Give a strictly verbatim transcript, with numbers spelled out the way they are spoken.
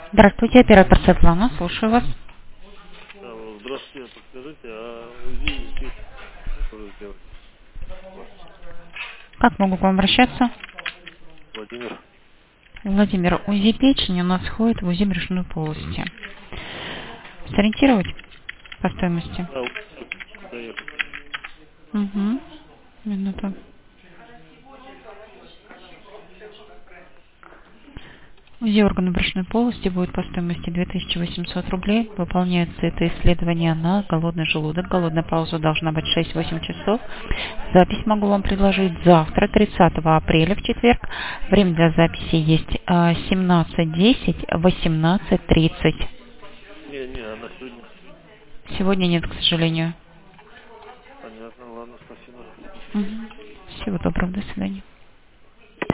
Здравствуйте, оператор Светлана, слушаю вас. Алло, здравствуйте, подскажите, а УЗИ печени можно сделать? Вот, Как могу к вам обращаться? Владимир. Владимир, УЗИ печени у нас входит в УЗИ брюшной полости. Сориентировать по стоимости? Да, вот, доехать. Угу. Минуту. УЗИ органа брюшной полости будет по стоимости две тысячи восемьсот рублей. Выполняется это исследование на голодный желудок. Голодная пауза должна быть шесть-восемь часов. Запись могу вам предложить завтра, тридцатого апреля, в четверг. Время для записи есть а, семнадцать десять, восемнадцать тридцать. Не, не, она сегодня. Сегодня нет, к сожалению. Понятно, ладно, спасибо. Мгм. Всего доброго, до свидания.